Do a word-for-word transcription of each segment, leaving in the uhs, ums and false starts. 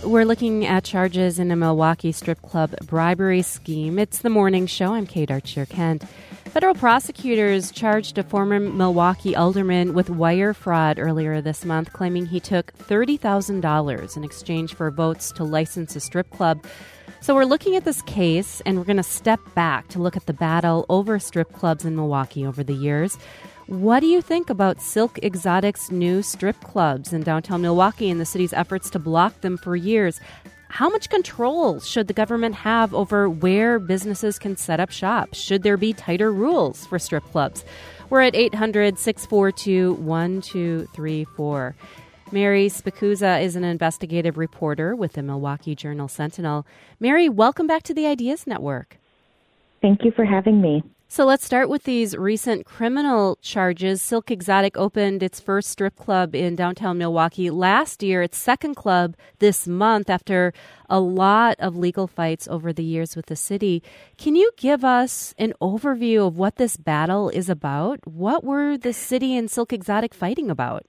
We're looking at charges in a Milwaukee strip club bribery scheme. It's the morning show. I'm Kate Archer-Kent. Federal prosecutors charged a former Milwaukee alderman with wire fraud earlier this month, claiming he took thirty thousand dollars in exchange for votes to license a strip club. So we're looking at this case, and we're going to step back to look at the battle over strip clubs in Milwaukee over the years. What do you think about Silk Exotic's new strip clubs in downtown Milwaukee and the city's efforts to block them for years? How much control should the government have over where businesses can set up shop? Should there be tighter rules for strip clubs? We're at eight hundred, six four two, one two three four. Mary Spicuzza is an investigative reporter with the Milwaukee Journal-Sentinel. Mary, welcome back to the Ideas Network. Thank you for having me. So let's start with these recent criminal charges. Silk Exotic opened its first strip club in downtown Milwaukee last year, its second club this month after a lot of legal fights over the years with the city. Can you give us an overview of what this battle is about? What were the city and Silk Exotic fighting about?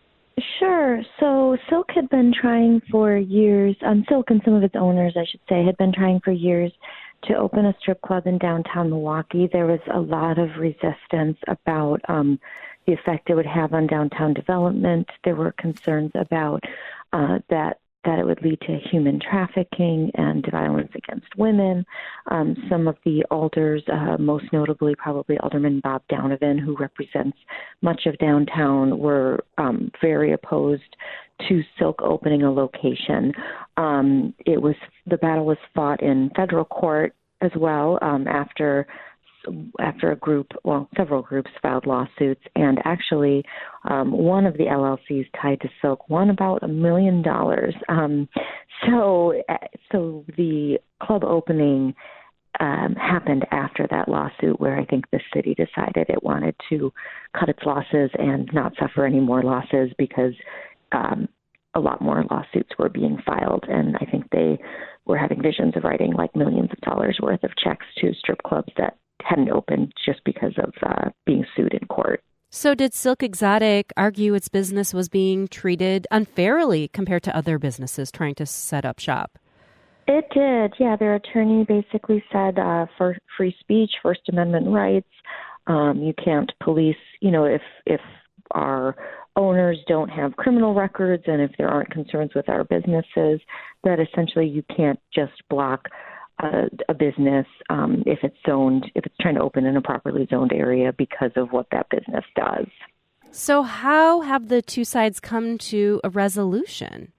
Sure. So Silk had been trying for years, um, Silk and some of its owners, I should say, had been trying for years to open a strip club in downtown Milwaukee. There was a lot of resistance about um, the effect it would have on downtown development. There were concerns about uh, that that it would lead to human trafficking and violence against women. Um, some of the alders, uh, most notably probably Alderman Bob Donovan, who represents much of downtown, were um, very opposed to Silk opening a location. Um, it was the battle was fought in federal court as well um, after after a group, well, several groups filed lawsuits, and actually um, one of the L L Cs tied to Silk won about a million dollars. Um, so, so the club opening um, happened after that lawsuit, where I think the city decided it wanted to cut its losses and not suffer any more losses because um, a lot more lawsuits were being filed, and I think they were having visions of writing like millions of dollars worth of checks to strip clubs that hadn't opened just because of uh, being sued in court. So did Silk Exotic argue its business was being treated unfairly compared to other businesses trying to set up shop? It did, yeah. Their attorney basically said uh, for free speech, First Amendment rights, um, you can't police, you know, if if our owners don't have criminal records and if there aren't concerns with our businesses, that essentially you can't just block A, a business um, if it's zoned, if it's trying to open in a properly zoned area because of what that business does. So how have the two sides come to a resolution?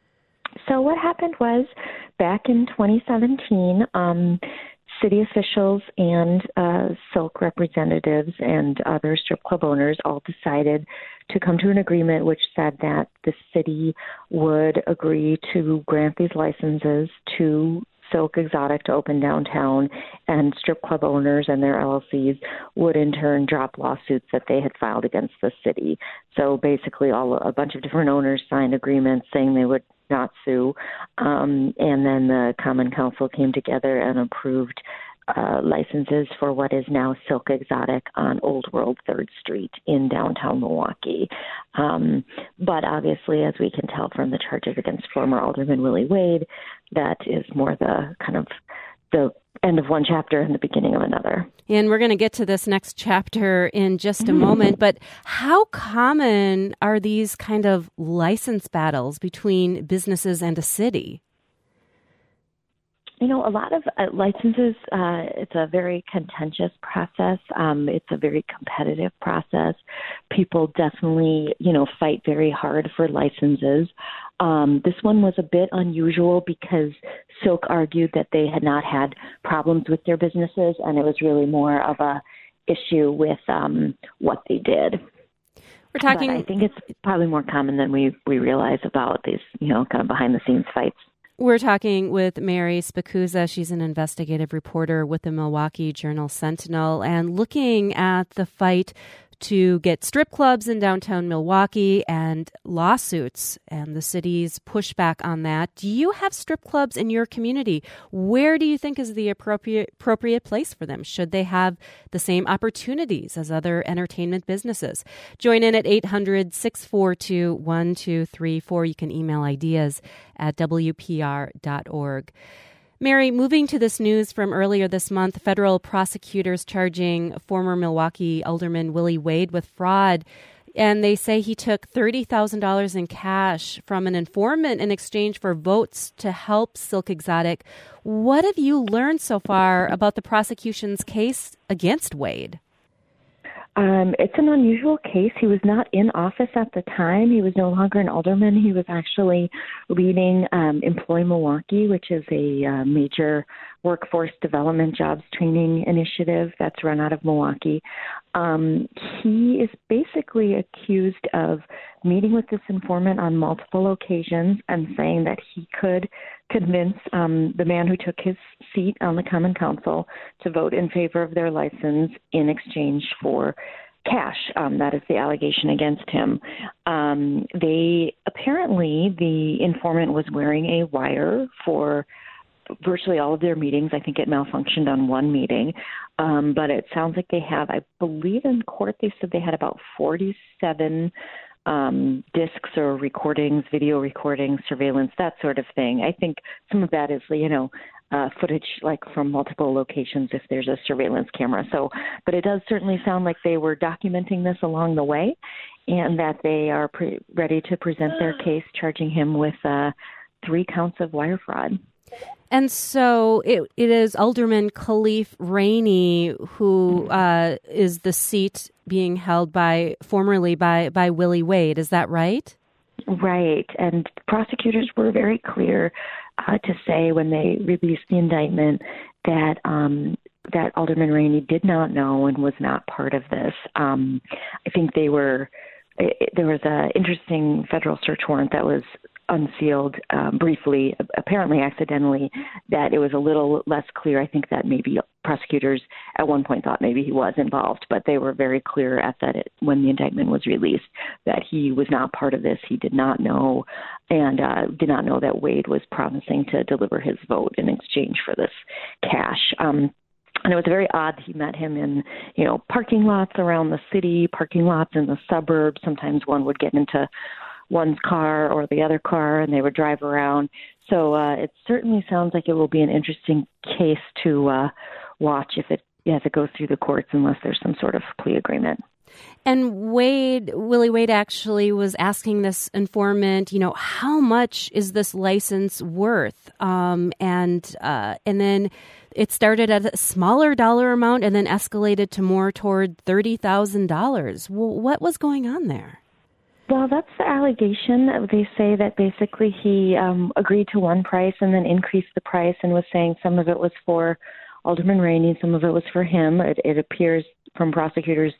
So what happened was back in twenty seventeen, um, city officials and uh, Silk representatives and other strip club owners all decided to come to an agreement which said that the city would agree to grant these licenses to Silk Exotic to open downtown, and strip club owners and their L L Cs would in turn drop lawsuits that they had filed against the city. So basically all a bunch of different owners signed agreements saying they would not sue, um, and then the Common Council came together and approved uh, licenses for what is now Silk Exotic on Old World third Street in downtown Milwaukee. Um, but obviously, as we can tell from the charges against former Alderman Willie Wade, that is more the kind of the end of one chapter and the beginning of another. And we're going to get to this next chapter in just a moment, but how common are these kind of license battles between businesses and a city? You know, a lot of uh, licenses, uh, it's a very contentious process. Um, it's a very competitive process. People definitely, you know, fight very hard for licenses. Um, this one was a bit unusual because Silk argued that they had not had problems with their businesses, and it was really more of a issue with um, what they did. We're talking. But I think it's probably more common than we, we realize about these, you know, kind of behind the scenes fights. We're talking with Mary Spicuzza. She's an investigative reporter with the Milwaukee Journal-Sentinel, and looking at the fight to get strip clubs in downtown Milwaukee and lawsuits and the city's pushback on that. Do you have strip clubs in your community? Where do you think is the appropriate appropriate place for them? Should they have the same opportunities as other entertainment businesses? Join in at eight hundred, six four two, one two three four. You can email ideas at w p r dot org. Mary, moving to this news from earlier this month, federal prosecutors charging former Milwaukee Alderman Willie Wade with fraud. And they say he took thirty thousand dollars in cash from an informant in exchange for votes to help Silk Exotic. What have you learned so far about the prosecution's case against Wade? Um, it's an unusual case. He was not in office at the time. He was no longer an alderman. He was actually leading um, Employ Milwaukee, which is a uh, major workforce development jobs training initiative that's run out of Milwaukee. Um, he is basically accused of meeting with this informant on multiple occasions and saying that he could convince um, the man who took his seat on the Common Council to vote in favor of their license in exchange for cash. Um, that is the allegation against him. Um, they apparently, the informant was wearing a wire for virtually all of their meetings. I think it malfunctioned on one meeting, um, but it sounds like they have, I believe in court, they said they had about forty-seven um, discs or recordings, video recordings, surveillance, that sort of thing. I think some of that is, you know, uh, footage like from multiple locations if there's a surveillance camera. So, but it does certainly sound like they were documenting this along the way and that they are pre- ready to present their case, charging him with uh, three counts of wire fraud. And so it, it is Alderman Khalif Rainey who uh, is the seat being held by formerly by, by Willie Wade. Is that right? Right. And prosecutors were very clear uh, to say when they released the indictment that um, that Alderman Rainey did not know and was not part of this. Um, I think they were. It, there was an interesting federal search warrant that was unsealed um, briefly, apparently accidentally, that it was a little less clear. I think that maybe prosecutors at one point thought maybe he was involved, but they were very clear at that it, when the indictment was released that he was not part of this. He did not know and uh, did not know that Wade was promising to deliver his vote in exchange for this cash. Um, And it was very odd. He met him in, you know, parking lots around the city, parking lots in the suburbs. Sometimes one would get into one's car or the other car and they would drive around. So uh, it certainly sounds like it will be an interesting case to uh, watch if it as it goes through the courts, unless there's some sort of plea agreement. And Wade, Willie Wade actually was asking this informant, you know, how much is this license worth? Um, and uh, and then it started at a smaller dollar amount and then escalated to more toward thirty thousand dollars. Well, what was going on there? Well, that's the allegation. They say that basically he um, agreed to one price and then increased the price and was saying some of it was for Alderman Rainey, some of it was for him. It, it appears from prosecutors'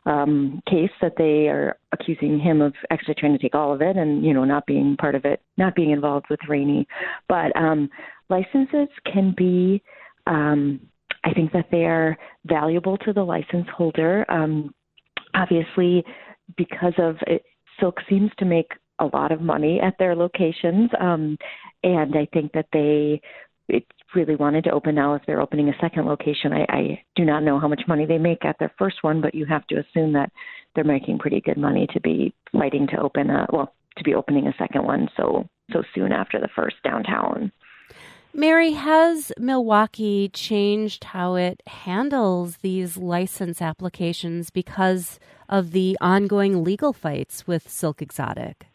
um, case that they are accusing him of actually trying to take all of it and, you know, not being part of it, not being involved with Rainey. But um, licenses can be, um, I think that they are valuable to the license holder. Um, obviously, because of it, Silk seems to make a lot of money at their locations, um, and I think that they it really wanted to open now as they're opening a second location. I, I do not know how much money they make at their first one, but you have to assume that they're making pretty good money to be fighting to open a well to be opening a second one so so soon after the first downtown. Mary, has Milwaukee changed how it handles these license applications because of the ongoing legal fights with Silk Exotic?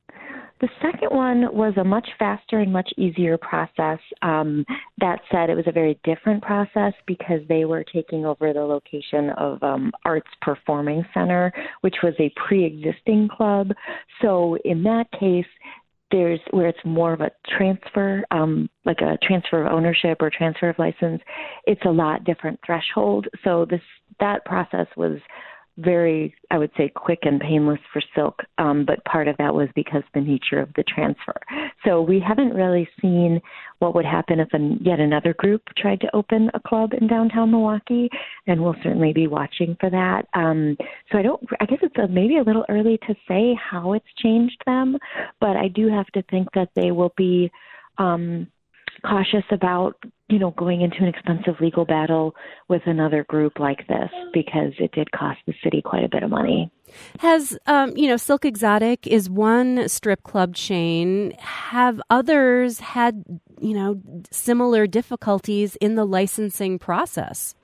The second one was a much faster and much easier process. Um, that said, it was a very different process because they were taking over the location of um, Arts Performing Center, which was a pre-existing club. So in that case, there's where it's more of a transfer, um, like a transfer of ownership or transfer of license. It's a lot different threshold. So this that process was very, I would say, quick and painless for Silk, um, but part of that was because the nature of the transfer. So we haven't really seen what would happen if an, yet another group tried to open a club in downtown Milwaukee, and we'll certainly be watching for that. Um, so I don't, I guess it's a, maybe a little early to say how it's changed them, but I do have to think that they will be um, cautious about, you know, going into an expensive legal battle with another group like this, because it did cost the city quite a bit of money. Has, um, you know, Silk Exotic is one strip club chain. Have others had, you know, similar difficulties in the licensing process?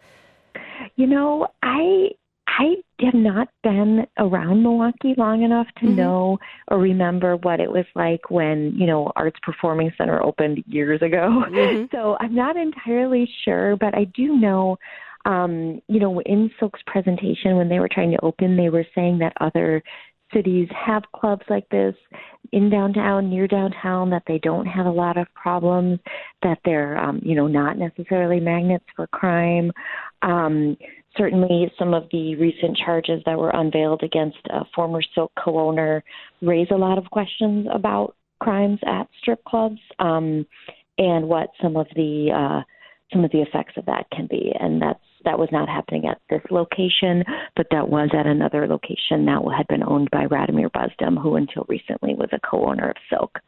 You know, I I have not been around Milwaukee long enough to mm-hmm. know or remember what it was like when, you know, Arts Performing Center opened years ago. Mm-hmm. So I'm not entirely sure, but I do know, um, you know, in Silk's presentation when they were trying to open, they were saying that other cities have clubs like this in downtown, near downtown, that they don't have a lot of problems, that they're, um, you know, not necessarily magnets for crime. Um, certainly some of the recent charges that were unveiled against a former Silk co-owner raise a lot of questions about crimes at strip clubs, um, and what some of the uh, some of the effects of that can be. And that's that was not happening at this location, but that was at another location that had been owned by Radomir Bezdem, who until recently was a co-owner of Silk.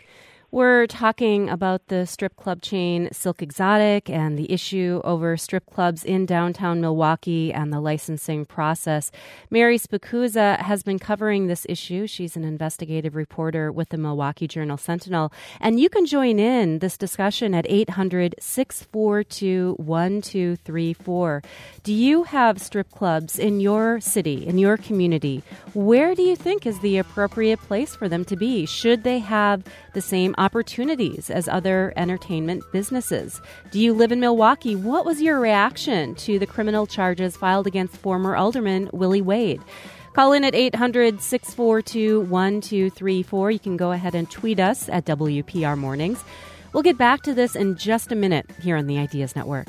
We're talking about the strip club chain Silk Exotic and the issue over strip clubs in downtown Milwaukee and the licensing process. Mary Spicuzza has been covering this issue. She's an investigative reporter with the Milwaukee Journal-Sentinel. And you can join in this discussion at eight hundred, six four two, one two three four. Do you have strip clubs in your city, in your community? Where do you think is the appropriate place for them to be? Should they have the same opportunities as other entertainment businesses? Do you live in Milwaukee? What was your reaction to the criminal charges filed against former Alderman Willie Wade? Call in at eight hundred, six four two, one two three four. You can go ahead and tweet us at W P R Mornings. We'll get back to this in just a minute here on the Ideas Network.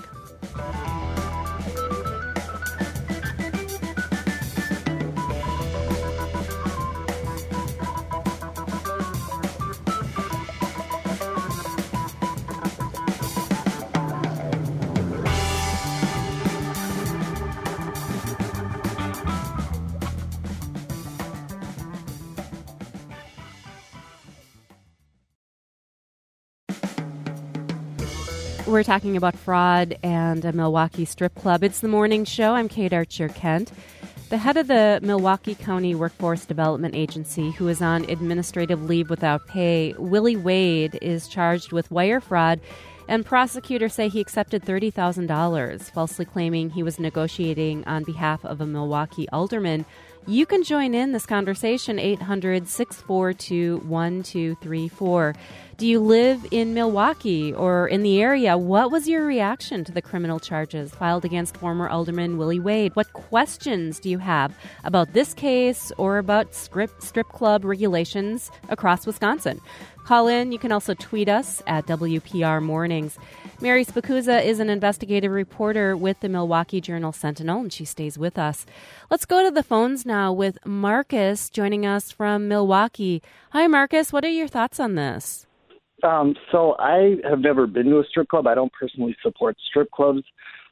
We're talking about fraud and a Milwaukee strip club. It's the morning show. I'm Kate Archer-Kent. The head of the Milwaukee County Workforce Development Agency, who is on administrative leave without pay, Willie Wade, is charged with wire fraud, and prosecutors say he accepted thirty thousand dollars, falsely claiming he was negotiating on behalf of a Milwaukee alderman. You can join in this conversation, eight hundred, six four two, one two three four. Do you live in Milwaukee or in the area? What was your reaction to the criminal charges filed against former Alderman Willie Wade? What questions do you have about this case or about strip, strip club regulations across Wisconsin? Call in. You can also tweet us at W P R Mornings. Mary Spicuzza is an investigative reporter with the Milwaukee Journal-Sentinel, and she stays with us. Let's go to the phones now with Marcus joining us from Milwaukee. Hi, Marcus. What are your thoughts on this? Um, so I have never been to a strip club. I don't personally support strip clubs.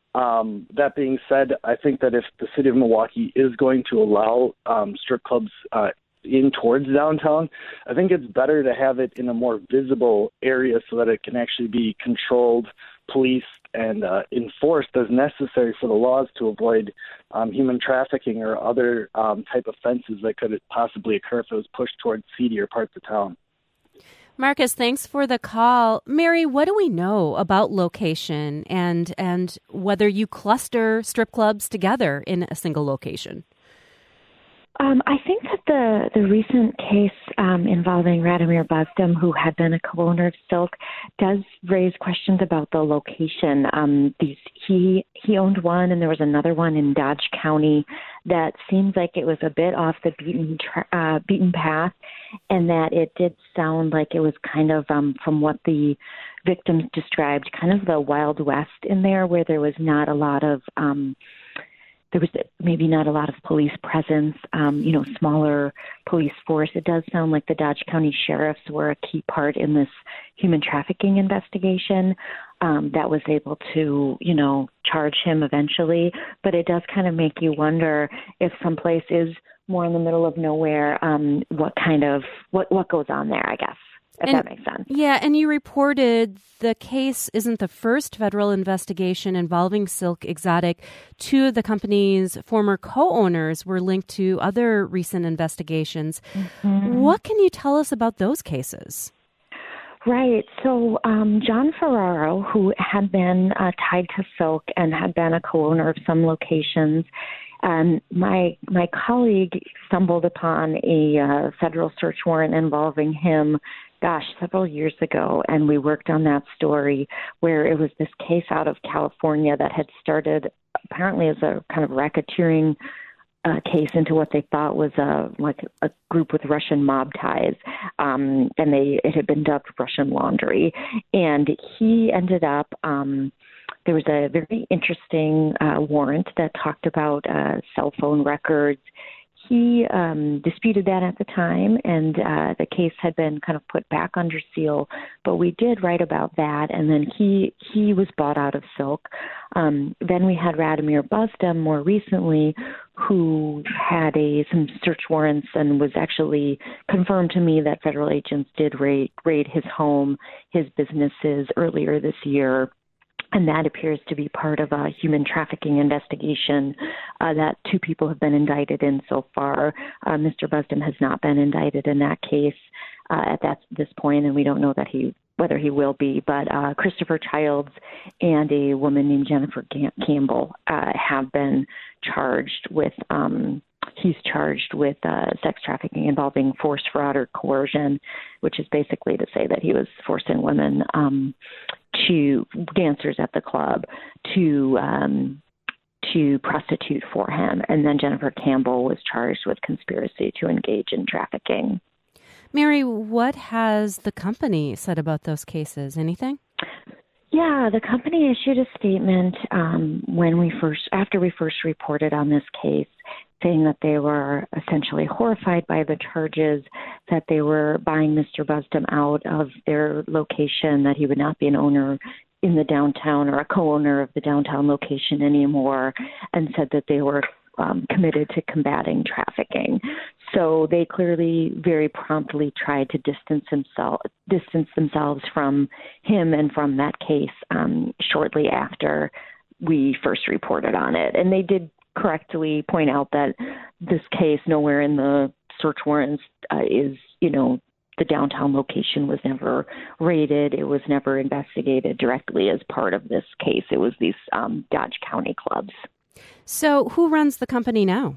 Um, that being said, I think that if the city of Milwaukee is going to allow um, strip clubs uh, in towards downtown, I think it's better to have it in a more visible area so that it can actually be controlled, policed, and uh, enforced as necessary for the laws to avoid um, human trafficking or other um, type of offenses that could possibly occur if it was pushed towards seedier parts of town. Marcus, thanks for the call. Mary, what do we know about location and and whether you cluster strip clubs together in a single location? Um, I think that the, the recent case um, involving Radomir Bezdem, who had been a co-owner of Silk, does raise questions about the location. Um, these, he he owned one, and there was another one in Dodge County that seems like it was a bit off the beaten tra- uh, beaten path, and that it did sound like it was kind of, um, from what the victims described, kind of the Wild West in there, where there was not a lot of um, there was maybe not a lot of police presence, um, you know, smaller police force. It does sound like the Dodge County sheriffs were a key part in this human trafficking investigation um, that was able to, you know, charge him eventually. But it does kind of make you wonder if someplace is more in the middle of nowhere, um, what kind of, what, what goes on there, I guess. If and, that makes sense. Yeah, and you reported the case isn't the first federal investigation involving Silk Exotic. Two of the company's former co-owners were linked to other recent investigations. Mm-hmm. What can you tell us about those cases? Right. So um, John Ferraro, who had been uh, tied to Silk and had been a co-owner of some locations, Um, my my colleague stumbled upon a uh, federal search warrant involving him, gosh, several years ago, and we worked on that story where it was this case out of California that had started apparently as a kind of racketeering uh, case into what they thought was a like a group with Russian mob ties, um, and they it had been dubbed Russian Laundry, and he ended up. Um, There was a very interesting uh, warrant that talked about uh, cell phone records. He um, disputed that at the time, and uh, the case had been kind of put back under seal. But we did write about that, and then he he was bought out of Silk. Um, then we had Radomir Buzdum more recently, who had a some search warrants and was actually confirmed to me that federal agents did raid, raid his home, his businesses earlier this year. And that appears to be part of a human trafficking investigation uh, that two people have been indicted in so far. Uh, Mister Buzdum has not been indicted in that case uh, at that this point, and we don't know that he whether he will be. But uh, Christopher Childs and a woman named Jennifer Gam- Campbell uh, have been charged with. Um, He's charged with uh, sex trafficking involving force, fraud, or coercion, which is basically to say that he was forcing women um, to dancers at the club to um, to prostitute for him. And then Jennifer Campbell was charged with conspiracy to engage in trafficking. Mary, what has the company said about those cases? Anything? Yeah, the company issued a statement um, when we first, after we first reported on this case, saying that they were essentially horrified by the charges, that they were buying Mister Buzdum out of their location, that he would not be an owner in the downtown or a co-owner of the downtown location anymore, and said that they were um, committed to combating trafficking. So they clearly very promptly tried to distance himself, distance themselves from him and from that case um, shortly after we first reported on it. And they did correctly point out that this case, nowhere in the search warrants uh, is, you know, the downtown location was never raided. It was never investigated directly as part of this case. It was these um, Dodge County clubs. So who runs the company now?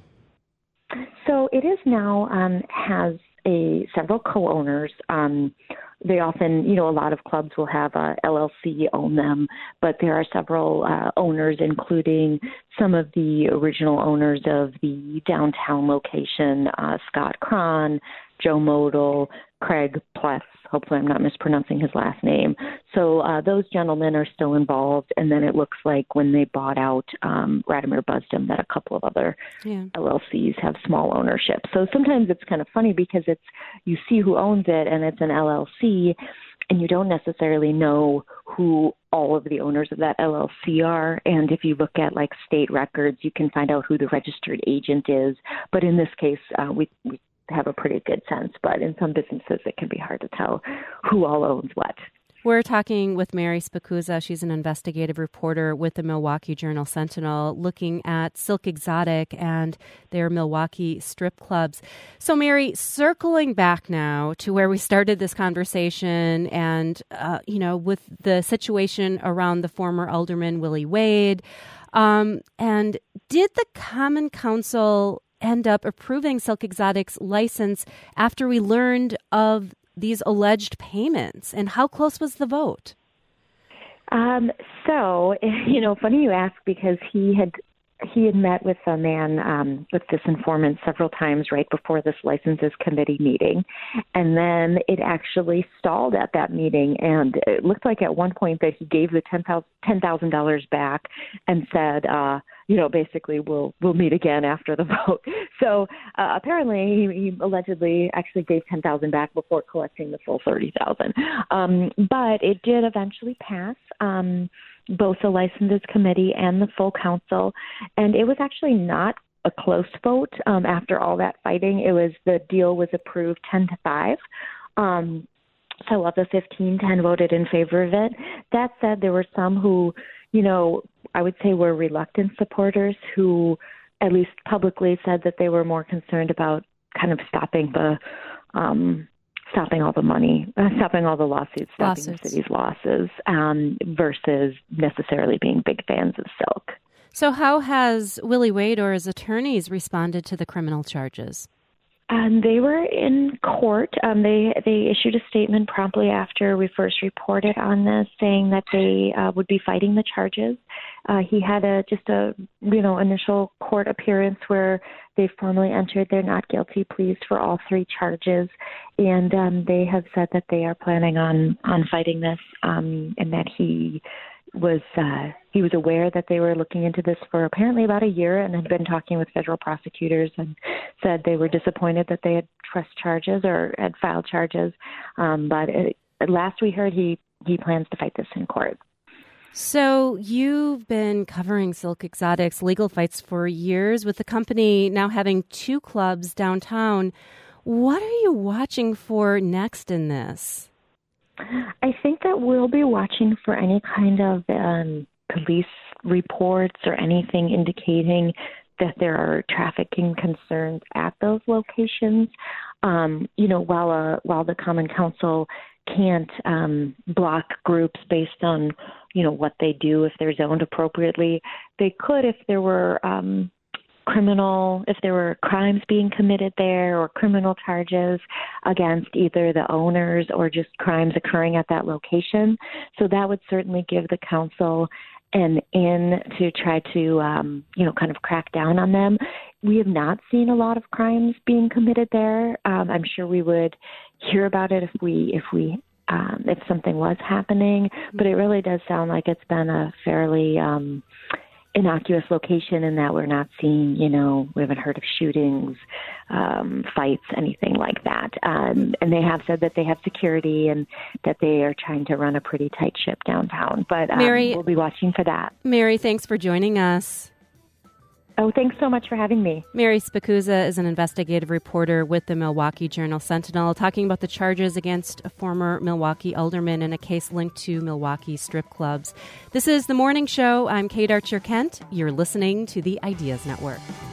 So it is now um, has a several co-owners. Um, they often, you know, a lot of clubs will have a L L C own them, but there are several uh, owners, including some of the original owners of the downtown location, uh, Scott Cron, Joe Model, Craig Pless. Hopefully I'm not mispronouncing his last name. So uh, those gentlemen are still involved. And then it looks like when they bought out um, Radomir Buzdum that a couple of other yeah. L L Cs have small ownership. So sometimes it's kind of funny because it's you see who owns it and it's an L L C and you don't necessarily know who all of the owners of that L L C are. And if you look at like state records, you can find out who the registered agent is. But in this case, uh, we, we have a pretty good sense, but in some businesses it can be hard to tell who all owns what. We're talking with Mary Spicuzza. She's an investigative reporter with the Milwaukee Journal Sentinel, looking at Silk Exotic and their Milwaukee strip clubs. So, Mary, circling back now to where we started this conversation and, uh, you know, with the situation around the former alderman, Willie Wade, um, and did the Common Council end up approving Silk Exotic's license after we learned of these alleged payments? And how close was the vote? Um, so, you know, funny you ask, because he had he had met with a man, um, with this informant several times right before this licenses committee meeting. And then it actually stalled at that meeting. And it looked like at one point that he gave the ten thousand dollars back and said, uh, you know, basically we'll we'll meet again after the vote. So uh, apparently he, he allegedly actually gave ten thousand back before collecting the full thirty thousand. Um, but it did eventually pass um, both the licenses committee and the full council, and it was actually not a close vote. Um, after all that fighting, it was the deal was approved ten to five. Um, so of the fifteen, ten voted in favor of it. That said, there were some who, you know, I would say were reluctant supporters who at least publicly said that they were more concerned about kind of stopping the, um, stopping all the money, uh, stopping all the lawsuits, stopping lawsuits. the city's losses, um, versus necessarily being big fans of Silk. So how has Willie Wade or his attorneys responded to the criminal charges? Um, they were in court. Um, they they issued a statement promptly after we first reported on this, saying that they uh, would be fighting the charges. Uh, he had a just a you know initial court appearance where they formally entered their not guilty pleas for all three charges, and um, they have said that they are planning on on fighting this, um, and that he was uh, he was aware that they were looking into this for apparently about a year and had been talking with federal prosecutors and said they were disappointed that they had pressed charges or had filed charges. Um, but it, at last we heard he, he plans to fight this in court. So you've been covering Silk Exotics legal fights for years, with the company now having two clubs downtown. What are you watching for next in this? I think that we'll be watching for any kind of um, police reports or anything indicating that there are trafficking concerns at those locations. Um, you know, while a, while the Common Council can't um, block groups based on, you know, what they do if they're zoned appropriately, they could if there were um, criminal, if there were crimes being committed there or criminal charges against either the owners or just crimes occurring at that location. So that would certainly give the council an in to try to, um, you know, kind of crack down on them. We have not seen a lot of crimes being committed there. Um, I'm sure we would hear about it if we, if we, um, if something was happening, but it really does sound like it's been a fairly, um, innocuous location in that we're not seeing, you know, we haven't heard of shootings, um, fights, anything like that. Um, and they have said that they have security and that they are trying to run a pretty tight ship downtown. But um, Mary, we'll be watching for that. Mary, thanks for joining us. Oh, thanks so much for having me. Mary Spicuzza is an investigative reporter with the Milwaukee Journal-Sentinel, talking about the charges against a former Milwaukee alderman in a case linked to Milwaukee strip clubs. This is The Morning Show. I'm Kate Archer-Kent. You're listening to the Ideas Network.